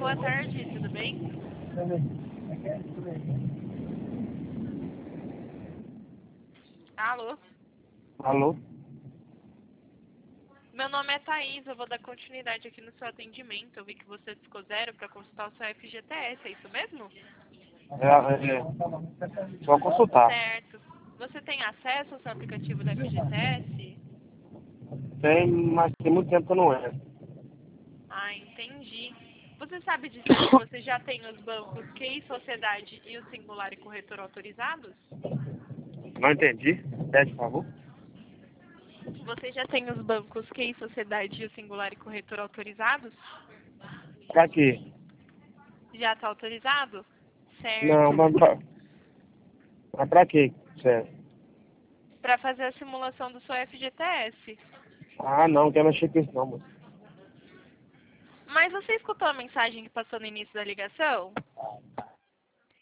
boa tarde, tudo bem? Alô? Alô? Meu nome é Thaís, eu vou dar continuidade aqui no seu atendimento. Eu vi que você ficou zero para consultar o seu FGTS, é isso mesmo? Só consultar. Certo. Você tem acesso ao seu aplicativo do FGTS? Tem, mas tem muito tempo que eu não entro. Ah, entendi. Você sabe dizer se você já tem os bancos QI Sociedade e o Singular e Corretor autorizados? Não entendi. Pede, por favor. Você já tem os bancos QI Sociedade e o Singular e Corretor autorizados? Pra quê? Já está autorizado? Não, Certo. mas pra quê? Sério. Para fazer a simulação do seu FGTS. Ah, não quero mexer com isso não, mano. Mas você escutou a mensagem que passou no início da ligação?